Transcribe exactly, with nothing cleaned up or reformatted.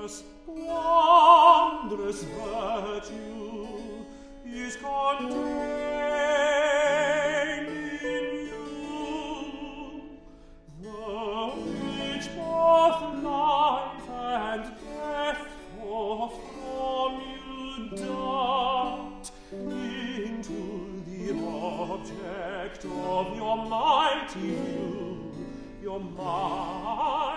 wondrous, wondrous virtue is contained in you, the which both life and death forth from you dart into the object of your mighty view, your mighty